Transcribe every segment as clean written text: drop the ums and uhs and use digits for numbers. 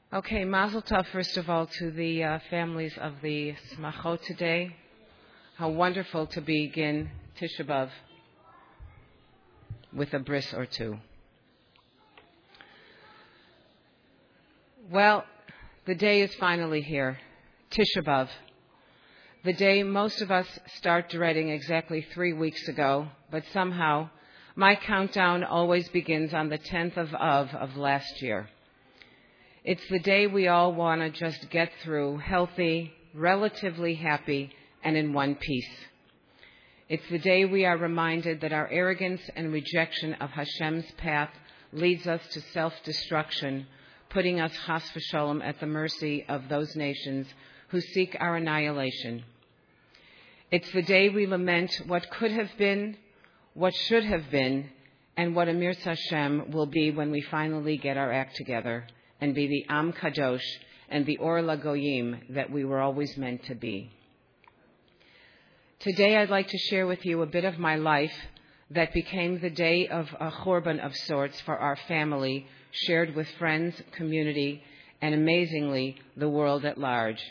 Okay, Mazel Tov, first of all, to the families of the Smachot today. How wonderful to begin Tisha B'Av with a bris or two. Well, the day is finally here, Tisha B'Av. The day most of us start dreading exactly 3 weeks ago, but somehow my countdown always begins on the 10th of Av of last year. It's the day we all want to just get through, healthy, relatively happy, and in one piece. It's the day we are reminded that our arrogance and rejection of Hashem's path leads us to self-destruction, putting us chas v'sholom at the mercy of those nations who seek our annihilation. It's the day we lament what could have been, what should have been, and what Amir Hashem will be when we finally get our act together and be the Am Kadosh and the Or LaGoyim that we were always meant to be. Today I'd like to share with you a bit of my life that became the day of a chorban of sorts for our family, shared with friends, community, and amazingly, the world at large.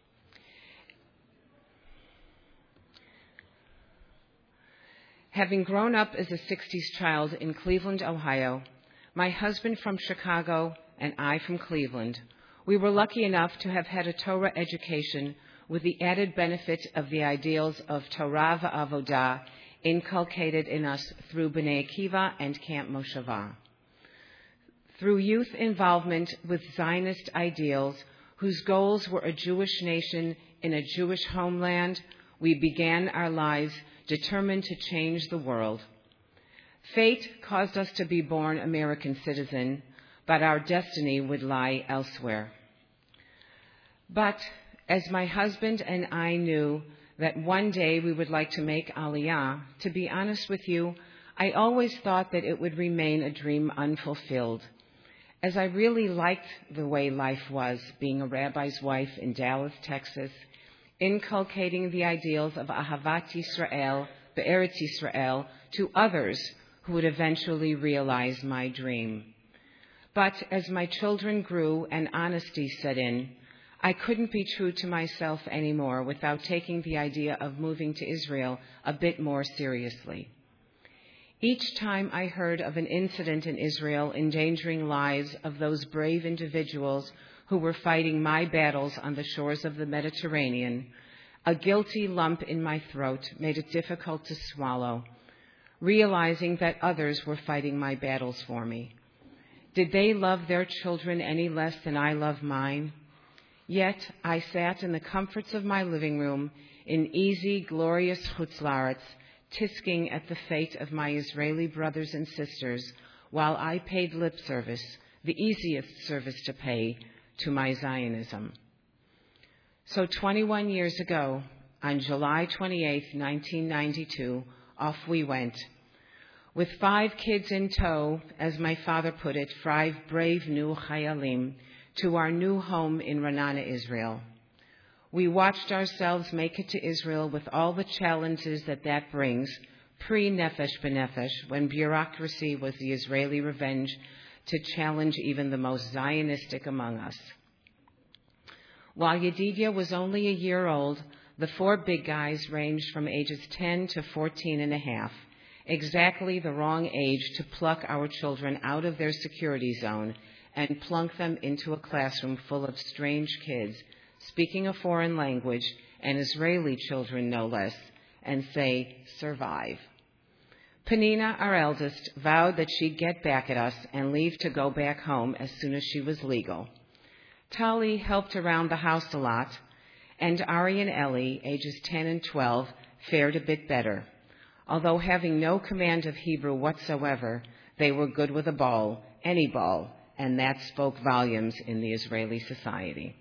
Having grown up as a 60s child in Cleveland, Ohio, my husband from Chicago and I from Cleveland, we were lucky enough to have had a Torah education with the added benefit of the ideals of Torah v'Avodah inculcated in us through Bnei Akiva and Camp Moshava. Through youth involvement with Zionist ideals whose goals were a Jewish nation in a Jewish homeland, we began our lives determined to change the world. Fate caused us to be born American citizen, but our destiny would lie elsewhere. But as my husband and I knew that one day we would like to make Aliyah, to be honest with you, I always thought that it would remain a dream unfulfilled. As I really liked the way life was, being a rabbi's wife in Dallas, Texas, inculcating the ideals of Ahavat Yisrael, Be'eretz Yisrael, to others who would eventually realize my dream. But as my children grew and honesty set in, I couldn't be true to myself anymore without taking the idea of moving to Israel a bit more seriously. Each time I heard of an incident in Israel endangering lives of those brave individuals who were fighting my battles on the shores of the Mediterranean, a guilty lump in my throat made it difficult to swallow, realizing that others were fighting my battles for me. Did they love their children any less than I love mine? Yet I sat in the comforts of my living room in easy, glorious Chutz La'aretz, tisking at the fate of my Israeli brothers and sisters, while I paid lip service, the easiest service to pay, to my Zionism. So 21 years ago, on July 28, 1992, off we went. With 5 kids in tow, as my father put it, 5 brave new Chayalim, to our new home in Ra'anana, Israel. We watched ourselves make it to Israel with all the challenges that brings, pre-Nefesh B'Nefesh, when bureaucracy was the Israeli revenge to challenge even the most Zionistic among us. While Yedidia was only a year old, the 4 big guys ranged from ages 10 to 14 and a half, exactly the wrong age to pluck our children out of their security zone and plunk them into a classroom full of strange kids, speaking a foreign language, and Israeli children no less, and say, survive. Penina, our eldest, vowed that she'd get back at us and leave to go back home as soon as she was legal. Tali helped around the house a lot, and Ari and Ellie, ages 10 and 12, fared a bit better. Although having no command of Hebrew whatsoever, they were good with a ball, any ball, and that spoke volumes in the Israeli society.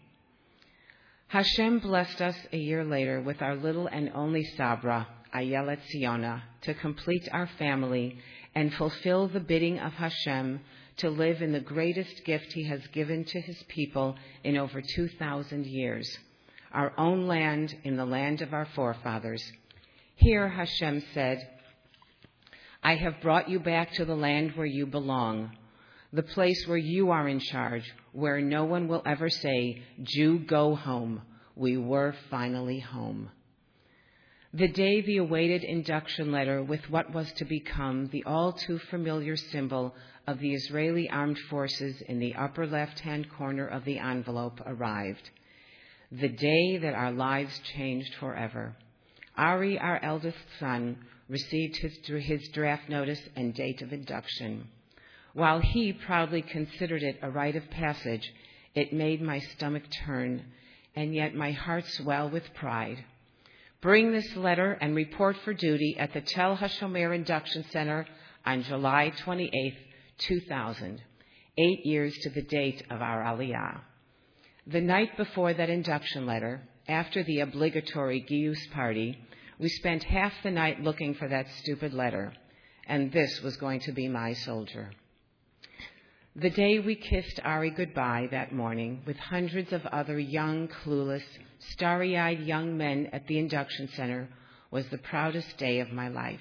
Hashem blessed us a year later with our little and only Sabra, Ayelet Ziona, to complete our family and fulfill the bidding of Hashem to live in the greatest gift he has given to his people in over 2,000 years, our own land in the land of our forefathers. Here, Hashem said, I have brought you back to the land where you belong. the place where you are in charge, where no one will ever say, Jew, go home. We were finally home. The day the awaited induction letter with what was to become the all-too-familiar symbol of the Israeli armed forces in the upper left-hand corner of the envelope arrived. The day that our lives changed forever. Ari, our eldest son, received his draft notice and date of induction. While he proudly considered it a rite of passage, it made my stomach turn, and yet my heart swell with pride. Bring this letter and report for duty at the Tel HaShomer Induction Center on July 28, 2000, 8 years to the date of our Aliyah. The night before that induction letter, after the obligatory Giyus party, we spent half the night looking for that stupid letter, and this was going to be my soldier. The day we kissed Ari goodbye that morning with hundreds of other young, clueless, starry-eyed young men at the induction center was the proudest day of my life.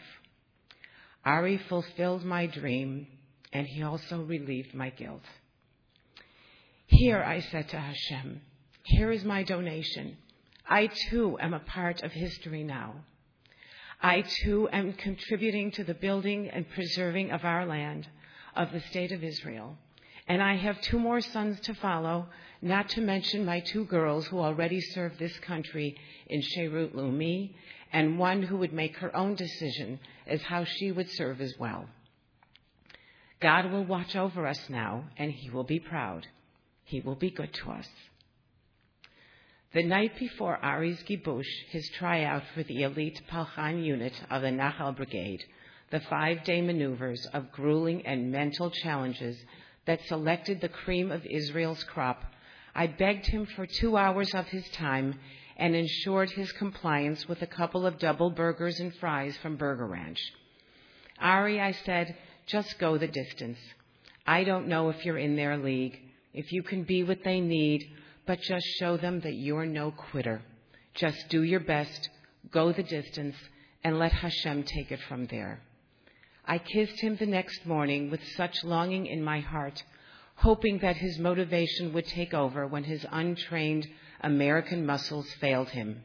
Ari fulfilled my dream, and he also relieved my guilt. Here, I said to Hashem, here is my donation. I, too, am a part of history now. I, too, am contributing to the building and preserving of our land, of the state of Israel. And I have 2 more sons to follow, not to mention my 2 girls who already serve this country in Sherut Leumi, and one who would make her own decision as how she would serve as well. God will watch over us now, and he will be proud. He will be good to us. The night before Ari's Gibush, his tryout for the elite Palchan unit of the Nachal Brigade, the 5-day maneuvers of grueling and mental challenges that selected the cream of Israel's crop, I begged him for 2 hours of his time and ensured his compliance with a couple of double burgers and fries from Burger Ranch. Ari, I said, just go the distance. I don't know if you're in their league, if you can be what they need, but just show them that you're no quitter. Just do your best, go the distance, and let Hashem take it from there. I kissed him the next morning with such longing in my heart, hoping that his motivation would take over when his untrained American muscles failed him.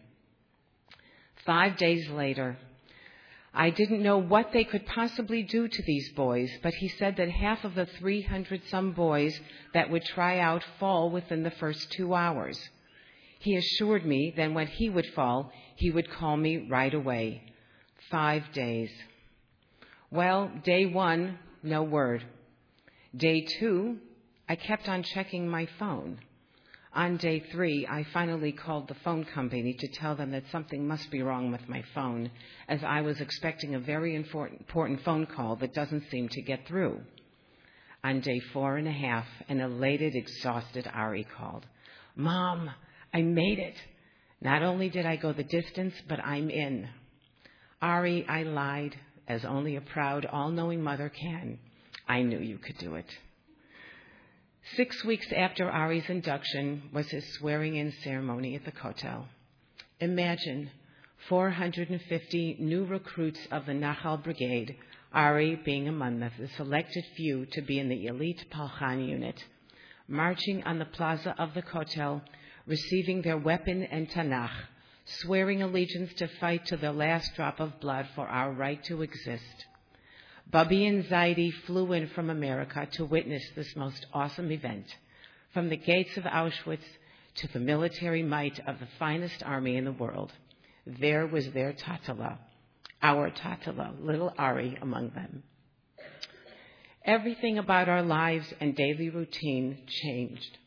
5 days later, I didn't know what they could possibly do to these boys, but he said that half of the 300-some boys that would try out fall within the first 2 hours. He assured me that when he would fall, he would call me right away. 5 days. Well, day 1, no word. Day 2, I kept on checking my phone. On day 3, I finally called the phone company to tell them that something must be wrong with my phone, as I was expecting a very important phone call that doesn't seem to get through. On day 4.5, an elated, exhausted Ari called. Mom, I made it. Not only did I go the distance, but I'm in. Ari, I lied, as only a proud, all-knowing mother can. I knew you could do it. 6 weeks after Ari's induction was his swearing-in ceremony at the Kotel. Imagine 450 new recruits of the Nachal Brigade, Ari being among the selected few to be in the elite Palchan unit, marching on the plaza of the Kotel, receiving their weapon and Tanakh, swearing allegiance to fight to the last drop of blood for our right to exist. Bubby and Zaidi flew in from America to witness this most awesome event. From the gates of Auschwitz to the military might of the finest army in the world, there was their Tatala, our Tatala, little Ari among them. Everything about our lives and daily routine changed.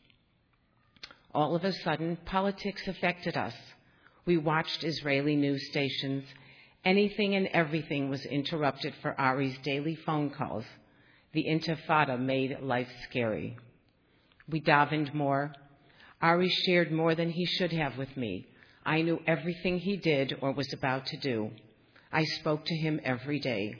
All of a sudden, politics affected us. We watched Israeli news stations. Anything and everything was interrupted for Ari's daily phone calls. The Intifada made life scary. We davened more. Ari shared more than he should have with me. I knew everything he did or was about to do. I spoke to him every day,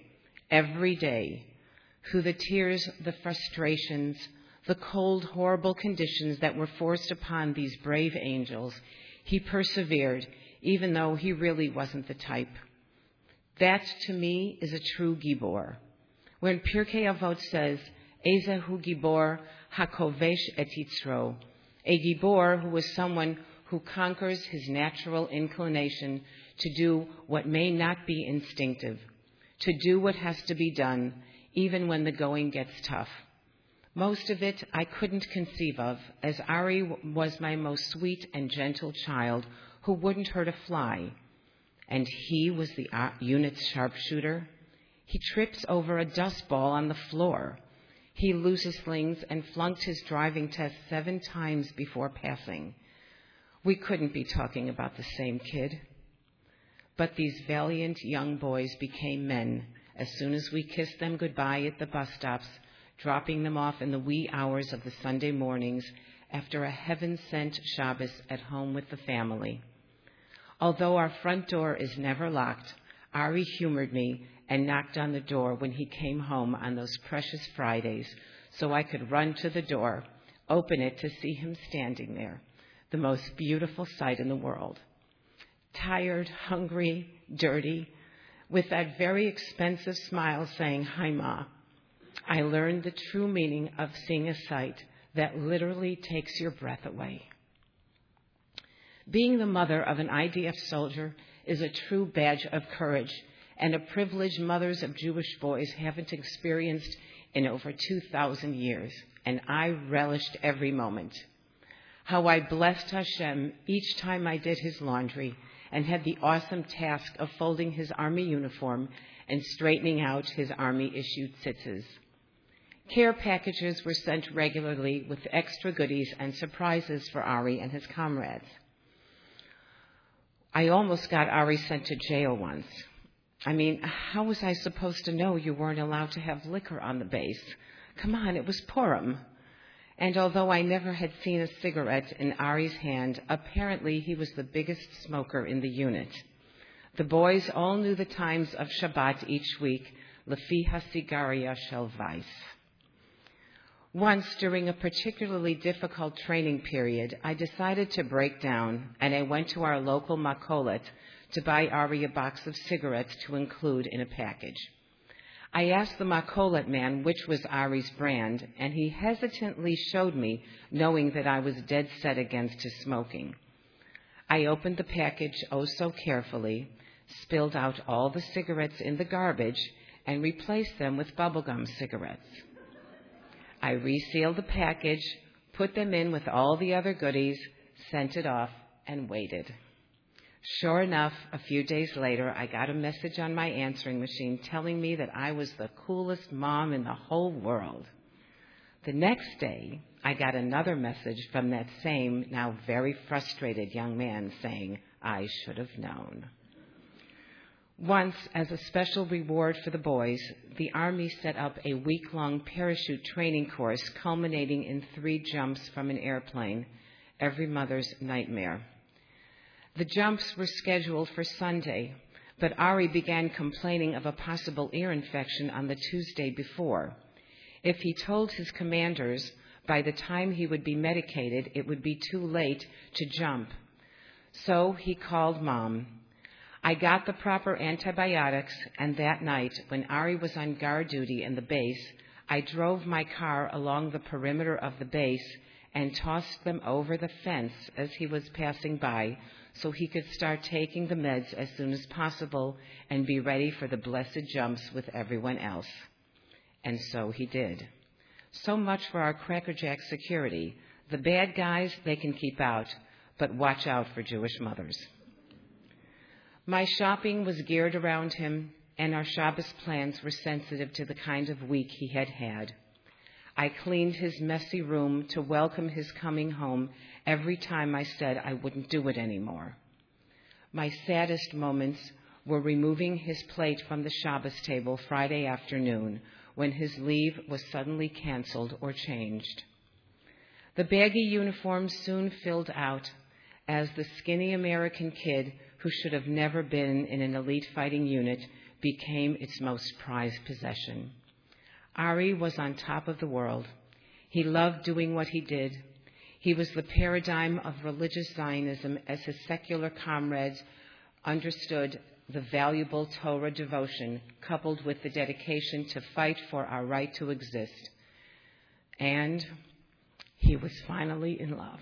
through the tears, the frustrations, the cold, horrible conditions that were forced upon these brave angels. He persevered, even though he really wasn't the type. That, to me, is a true Gibor. When Pirkei Avot says, Ezehu Gibor Hakovesh et Yitzro, a Gibor who is someone who conquers his natural inclination to do what may not be instinctive, to do what has to be done, even when the going gets tough. Most of it I couldn't conceive of, as Ari was my most sweet and gentle child who wouldn't hurt a fly. And he was the unit's sharpshooter. He trips over a dust ball on the floor. He loses slings and flunked his driving test 7 times before passing. We couldn't be talking about the same kid. But these valiant young boys became men as soon as we kissed them goodbye at the bus stops, dropping them off in the wee hours of the Sunday mornings after a heaven-sent Shabbos at home with the family. Although our front door is never locked, Ari humored me and knocked on the door when he came home on those precious Fridays so I could run to the door, open it to see him standing there, the most beautiful sight in the world. Tired, hungry, dirty, with that very expensive smile saying, "Hi, Ma." I learned the true meaning of seeing a sight that literally takes your breath away. Being the mother of an IDF soldier is a true badge of courage and a privilege mothers of Jewish boys haven't experienced in over 2,000 years, and I relished every moment. How I blessed Hashem each time I did his laundry and had the awesome task of folding his army uniform and straightening out his army-issued tzitzis. Care packages were sent regularly with extra goodies and surprises for Ari and his comrades. I almost got Ari sent to jail once. I mean, how was I supposed to know you weren't allowed to have liquor on the base? Come on, it was Purim. And although I never had seen a cigarette in Ari's hand, apparently he was the biggest smoker in the unit. The boys all knew the times of Shabbat each week, Lefi HaSigaria Shel Weiss. Once, during a particularly difficult training period, I decided to break down, and I went to our local Makolet to buy Ari a box of cigarettes to include in a package. I asked the Makolet man which was Ari's brand, and he hesitantly showed me, knowing that I was dead set against his smoking. I opened the package oh so carefully, spilled out all the cigarettes in the garbage, and replaced them with bubblegum cigarettes. I resealed the package, put them in with all the other goodies, sent it off, and waited. Sure enough, a few days later, I got a message on my answering machine telling me that I was the coolest mom in the whole world. The next day, I got another message from that same, now very frustrated young man saying, I should have known. Once, as a special reward for the boys, the Army set up a week-long parachute training course culminating in 3 jumps from an airplane, every mother's nightmare. The jumps were scheduled for Sunday, but Ari began complaining of a possible ear infection on the Tuesday before. If he told his commanders by the time he would be medicated, it would be too late to jump. So he called Mom. I got the proper antibiotics, and that night, when Ari was on guard duty in the base, I drove my car along the perimeter of the base and tossed them over the fence as he was passing by so he could start taking the meds as soon as possible and be ready for the blessed jumps with everyone else. And so he did. So much for our crackerjack security. The bad guys they can keep out, but watch out for Jewish mothers. My shopping was geared around him, and our Shabbos plans were sensitive to the kind of week he had had. I cleaned his messy room to welcome his coming home every time I said I wouldn't do it anymore. My saddest moments were removing his plate from the Shabbos table Friday afternoon when his leave was suddenly canceled or changed. The baggy uniform soon filled out as the skinny American kid who should have never been in an elite fighting unit became its most prized possession. Ari was on top of the world. He loved doing what he did. He was the paradigm of religious Zionism as his secular comrades understood the valuable Torah devotion coupled with the dedication to fight for our right to exist. And he was finally in love.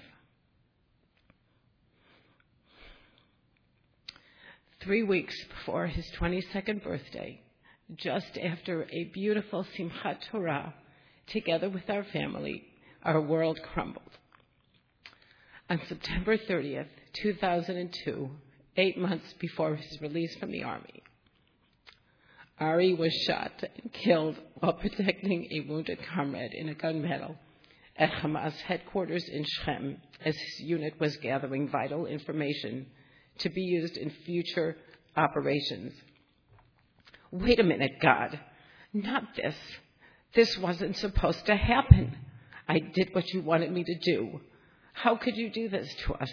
3 weeks before his 22nd birthday, just after a beautiful Simchat Torah, together with our family, our world crumbled. On September 30th, 2002, 8 months before his release from the army, Ari was shot and killed while protecting a wounded comrade in a gunmetal at Hamas headquarters in Shechem as his unit was gathering vital information to be used in future operations. Wait a minute, God. Not this. This wasn't supposed to happen. I did what you wanted me to do. How could you do this to us?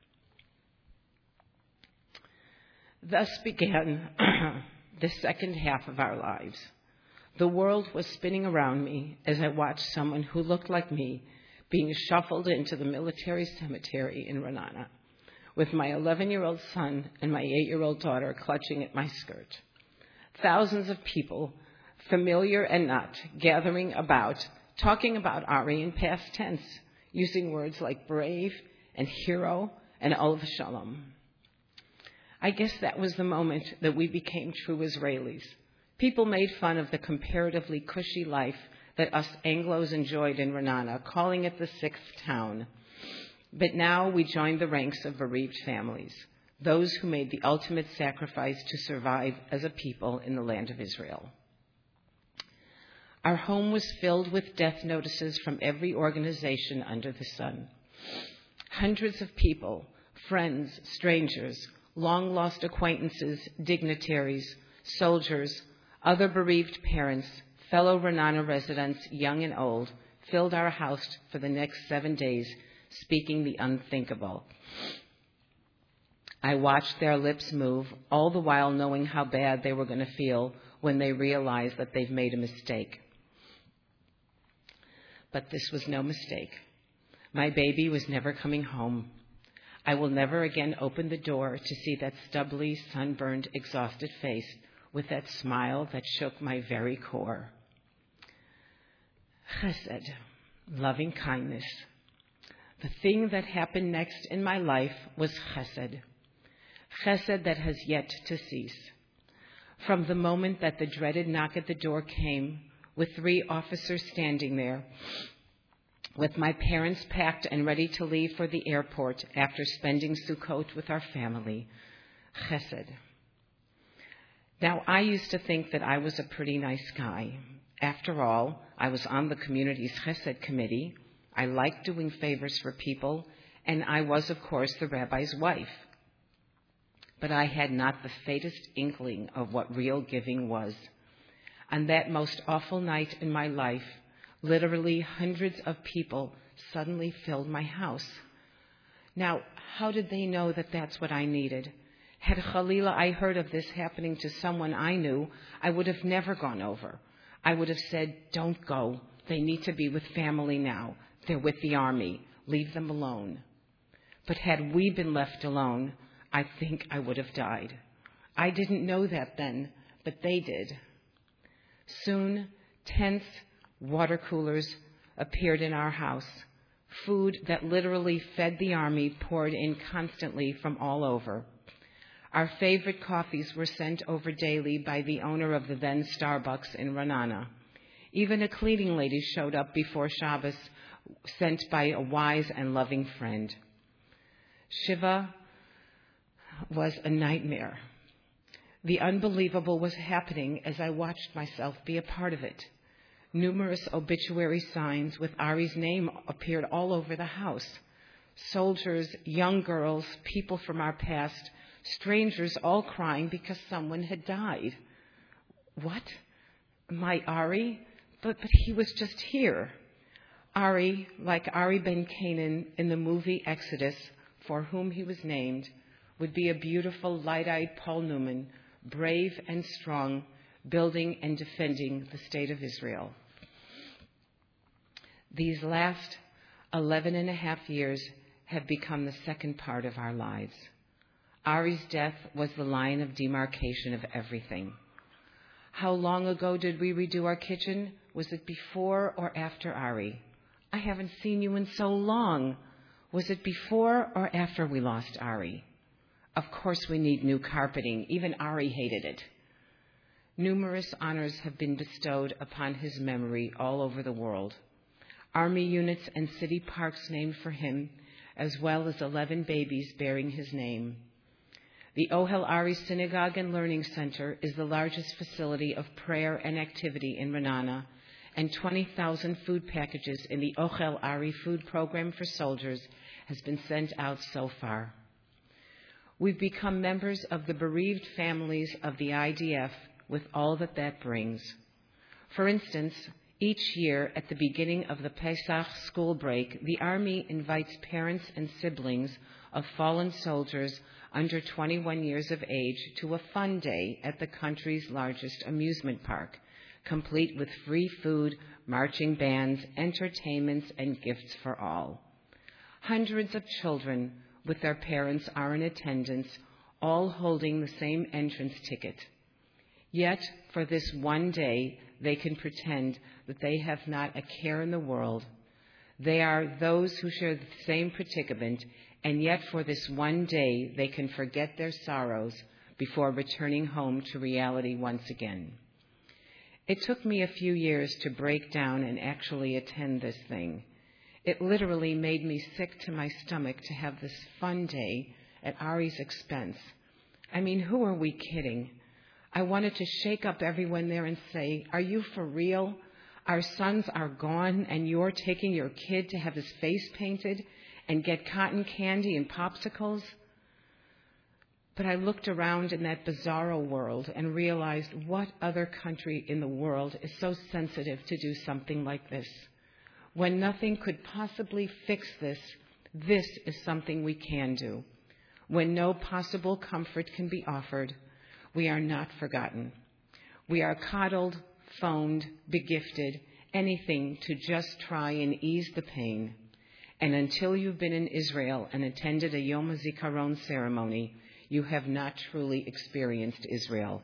Thus began the second half of our lives. The world was spinning around me as I watched someone who looked like me being shuffled into the military cemetery in Ra'anana, with my 11-year-old son and my 8-year-old daughter clutching at my skirt. Thousands of people, familiar and not, gathering about, talking about Ari in past tense, using words like brave and hero and Olav Shalom. I guess that was the moment that we became true Israelis. People made fun of the comparatively cushy life that us Anglos enjoyed in Ra'anana, calling it the sixth town. But now we joined the ranks of bereaved families, those who made the ultimate sacrifice to survive as a people in the land of Israel. Our home was filled with death notices from every organization under the sun. Hundreds of people, friends, strangers, long-lost acquaintances, dignitaries, soldiers, other bereaved parents, fellow Ra'anana residents, young and old, filled our house for the next 7 days, speaking the unthinkable. I watched their lips move, all the while knowing how bad they were going to feel when they realized that they've made a mistake. But this was no mistake. My baby was never coming home. I will never again open the door to see that stubbly, sunburned, exhausted face with that smile that shook my very core. Chesed, loving kindness. The thing that happened next in my life was chesed. Chesed that has yet to cease. From the moment that the dreaded knock at the door came, with 3 officers standing there, with my parents packed and ready to leave for the airport after spending Sukkot with our family, chesed. Now, I used to think that I was a pretty nice guy. After all, I was on the community's chesed committee. I liked doing favors for people, and I was, of course, the rabbi's wife. But I had not the faintest inkling of what real giving was. On that most awful night in my life, literally hundreds of people suddenly filled my house. Now, how did they know that that's what I needed? Had Khalila I heard of this happening to someone I knew, I would have never gone over. I would have said, don't go. They need to be with family now. They're with the army. Leave them alone. But had we been left alone, I think I would have died. I didn't know that then, but they did. Soon, tents, water coolers appeared in our house. Food that literally fed the army poured in constantly from all over. Our favorite coffees were sent over daily by the owner of the then Starbucks in Ra'anana. Even a cleaning lady showed up before Shabbos, sent by a wise and loving friend. Shiva was a nightmare. The unbelievable was happening as I watched myself be a part of it. Numerous obituary signs with Ari's name appeared all over the house. Soldiers, young girls, people from our past, strangers all crying because someone had died. What? My Ari? But he was just here. Ari, like Ari ben Canaan in the movie Exodus, for whom he was named, would be a beautiful, light-eyed Paul Newman, brave and strong, building and defending the state of Israel. These last 11 and a half years have become the second part of our lives. Ari's death was the line of demarcation of everything. How long ago did we redo our kitchen? Was it before or after Ari? I haven't seen you in so long. Was it before or after we lost Ari? Of course we need new carpeting. Even Ari hated it. Numerous honors have been bestowed upon his memory all over the world. Army units and city parks named for him, as well as 11 babies bearing his name. The Ohel Ari Synagogue and Learning Center is the largest facility of prayer and activity in Ra'anana, and 20,000 food packages in the Ohel Ari food program for soldiers has been sent out so far. We've become members of the bereaved families of the IDF with all that that brings. For instance, each year at the beginning of the Pesach school break, the Army invites parents and siblings of fallen soldiers under 21 years of age to a fun day at the country's largest amusement park, complete with free food, marching bands, entertainments, and gifts for all. Hundreds of children with their parents are in attendance, all holding the same entrance ticket. Yet, for this one day, they can pretend that they have not a care in the world. They are those who share the same predicament, and yet for this one day, they can forget their sorrows before returning home to reality once again. It took me a few years to break down and actually attend this thing. It literally made me sick to my stomach to have this fun day at Ari's expense. I mean, who are we kidding? I wanted to shake up everyone there and say, are you for real? Our sons are gone and you're taking your kid to have his face painted and get cotton candy and popsicles? But I looked around in that bizarro world and realized what other country in the world is so sensitive to do something like this. When nothing could possibly fix this, this is something we can do. When no possible comfort can be offered, we are not forgotten. We are coddled, phoned, begifted, anything to just try and ease the pain. And until you've been in Israel and attended a Yom HaZikaron ceremony, you have not truly experienced Israel.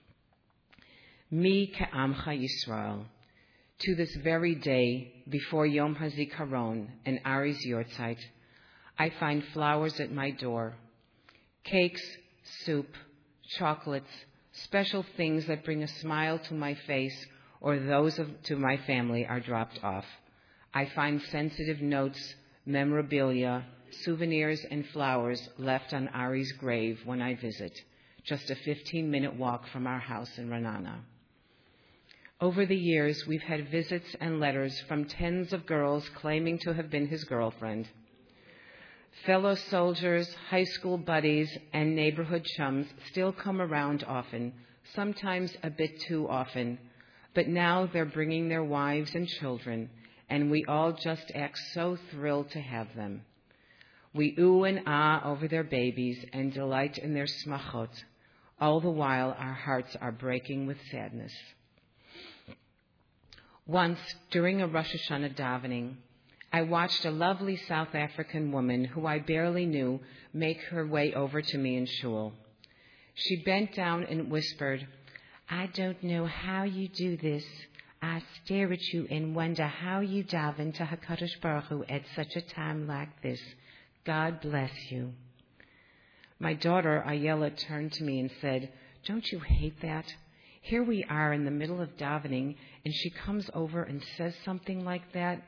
Mi ka'amcha Yisrael. To this very day, before Yom HaZikaron and Ari's Yortzeit, I find flowers at my door, cakes, soup, chocolates, special things that bring a smile to my face or those to my family are dropped off. I find sensitive notes, memorabilia, souvenirs, and flowers left on Ari's grave when I visit, just a 15-minute walk from our house in Ra'anana. Over the years, we've had visits and letters from tens of girls claiming to have been his girlfriend. Fellow soldiers, high school buddies, and neighborhood chums still come around often, sometimes a bit too often, but now they're bringing their wives and children, and we all just act so thrilled to have them. We ooh and ah over their babies and delight in their smachot. All the while, our hearts are breaking with sadness. Once, during a Rosh Hashanah davening, I watched a lovely South African woman who I barely knew make her way over to me in shul. She bent down and whispered, "I don't know how you do this. I stare at you and wonder how you daven to HaKadosh Baruch Hu at such a time like this. God bless you." My daughter, Ayala, turned to me and said, "Don't you hate that? Here we are in the middle of davening, and she comes over and says something like that."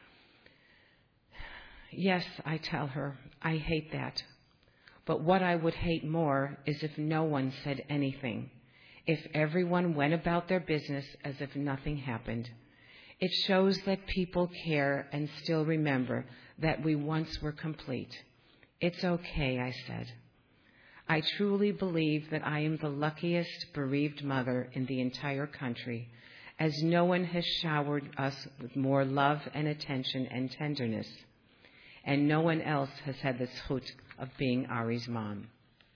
Yes, I tell her, I hate that. But what I would hate more is if no one said anything, if everyone went about their business as if nothing happened. It shows that people care and still remember that we once were complete. It's okay, I said. I truly believe that I am the luckiest bereaved mother in the entire country, as no one has showered us with more love and attention and tenderness, and no one else has had the zchut of being Ari's mom.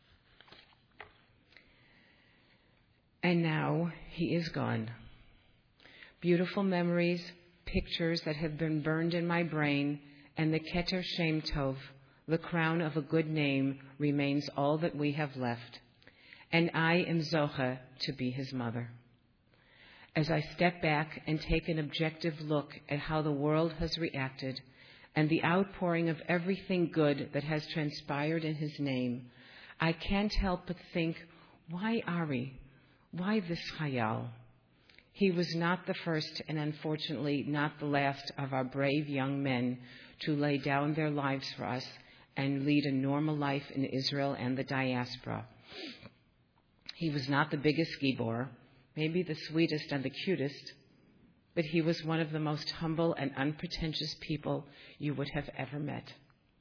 And now he is gone. Beautiful memories, pictures that have been burned in my brain, and the Keter Shem Tov, the crown of a good name, remains all that we have left. And I am Zocha to be his mother. As I step back and take an objective look at how the world has reacted and the outpouring of everything good that has transpired in his name, I can't help but think, why Ari? Why this Chayal? He was not the first and unfortunately not the last of our brave young men to lay down their lives for us and lead a normal life in Israel and the diaspora. He was not the biggest gibor, maybe the sweetest and the cutest, but he was one of the most humble and unpretentious people you would have ever met.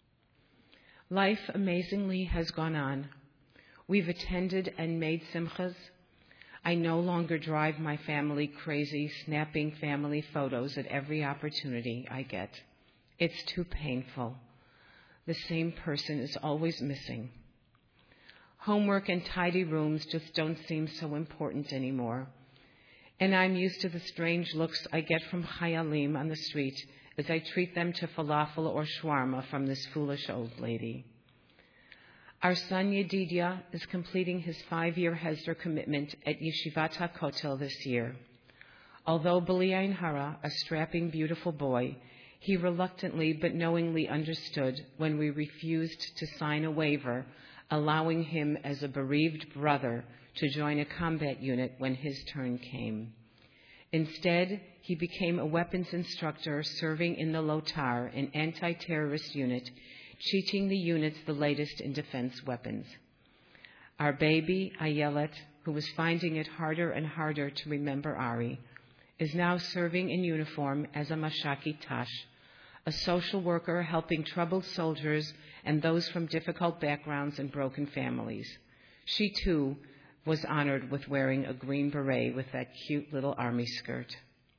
Life amazingly has gone on. We've attended and made simchas. I no longer drive my family crazy, snapping family photos at every opportunity I get. It's too painful. The same person is always missing. Homework and tidy rooms just don't seem so important anymore. And I'm used to the strange looks I get from Chayalim on the street as I treat them to falafel or shawarma from this foolish old lady. Our son Yedidia is completing his 5-year Hesder commitment at Yeshivat HaKotel this year. Although B'li Ayin Hara, a strapping, beautiful boy, he reluctantly but knowingly understood when we refused to sign a waiver allowing him as a bereaved brother to join a combat unit when his turn came. Instead, he became a weapons instructor serving in the Lotar, an anti-terrorist unit, teaching the units the latest in defense weapons. Our baby, Ayelet, who was finding it harder and harder to remember Ari, is now serving in uniform as a Mashaki Tash, a social worker helping troubled soldiers and those from difficult backgrounds and broken families. She, too, was honored with wearing a green beret with that cute little army skirt.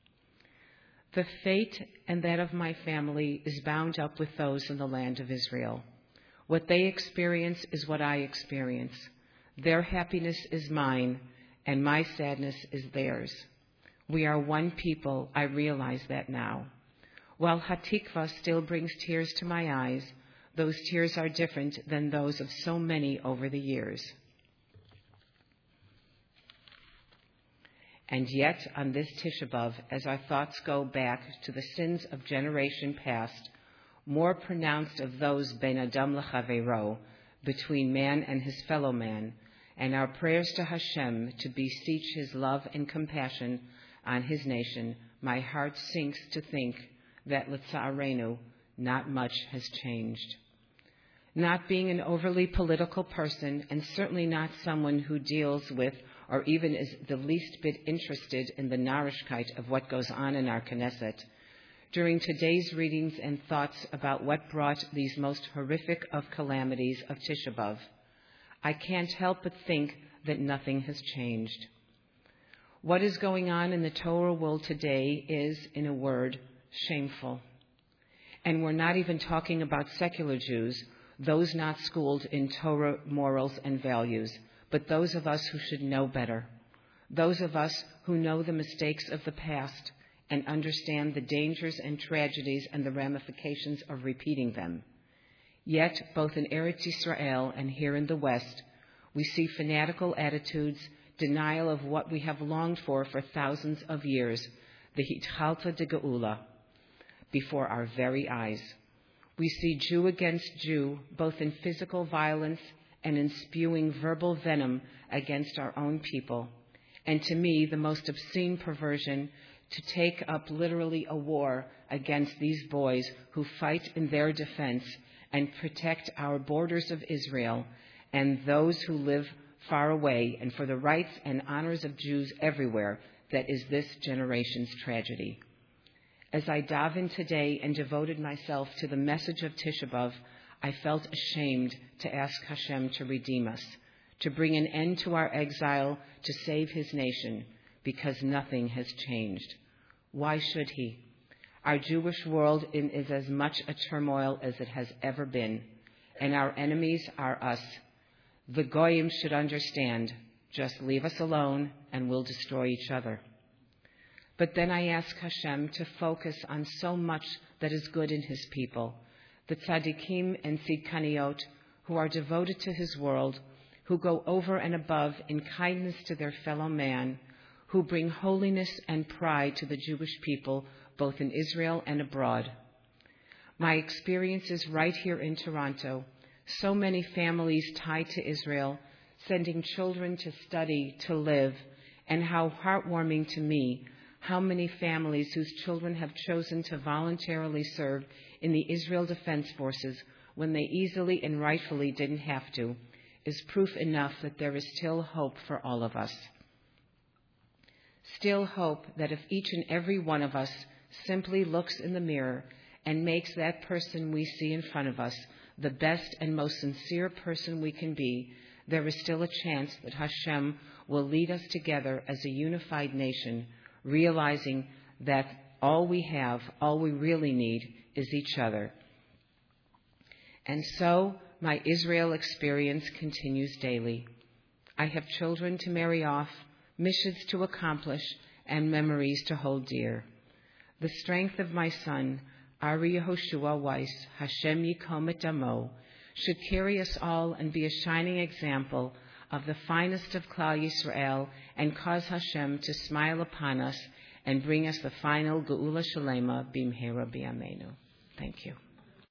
The fate and that of my family is bound up with those in the land of Israel. What they experience is what I experience. Their happiness is mine, and my sadness is theirs. We are one people, I realize that now. While Hatikva still brings tears to my eyes, those tears are different than those of so many over the years. And yet, on this Tisha B'Av, as our thoughts go back to the sins of generation past, more pronounced of those ben adam l'chaveiro, between man and his fellow man, and our prayers to Hashem to beseech his love and compassion on his nation, my heart sinks to think that l'tza'arenu, not much has changed. Not being an overly political person, and certainly not someone who deals with or even is the least bit interested in the narishkeit of what goes on in our Knesset, during today's readings and thoughts about what brought these most horrific of calamities of Tisha B'Av, I can't help but think that nothing has changed. What is going on in the Torah world today is, in a word, shameful. And we're not even talking about secular Jews, those not schooled in Torah morals and values, but those of us who should know better, those of us who know the mistakes of the past and understand the dangers and tragedies and the ramifications of repeating them. Yet, both in Eretz Yisrael and here in the West, we see fanatical attitudes, denial of what we have longed for thousands of years, the Hitchalta de Geula, before our very eyes. We see Jew against Jew, both in physical violence and in spewing verbal venom against our own people. And to me, the most obscene perversion, to take up literally a war against these boys who fight in their defense and protect our borders of Israel and those who live far away, and for the rights and honors of Jews everywhere, that is this generation's tragedy. As I davened today and devoted myself to the message of Tisha B'Av, I felt ashamed to ask Hashem to redeem us, to bring an end to our exile, to save his nation, because nothing has changed. Why should he? Our Jewish world is as much a turmoil as it has ever been, and our enemies are us. The Goyim should understand, just leave us alone and we'll destroy each other. But then I ask Hashem to focus on so much that is good in his people, the tzaddikim and tzidkaniot who are devoted to his world, who go over and above in kindness to their fellow man, who bring holiness and pride to the Jewish people, both in Israel and abroad. My experiences right here in Toronto, so many families tied to Israel, sending children to study, to live, and how heartwarming to me, how many families whose children have chosen to voluntarily serve in the Israel Defense Forces when they easily and rightfully didn't have to, is proof enough that there is still hope for all of us. Still hope that if each and every one of us simply looks in the mirror and makes that person we see in front of us the best and most sincere person we can be, there is still a chance that Hashem will lead us together as a unified nation, realizing that all we have, all we really need, is each other. And so my Israel experience continues daily. I have children to marry off, missions to accomplish, and memories to hold dear. The strength of my son, Ari Yehoshua Weiss, Hashem Yikom et Damo, should carry us all and be a shining example of the finest of Klal Yisrael and cause Hashem to smile upon us and bring us the final Geula Shalema Bimhera B'Yameinu. Thank you.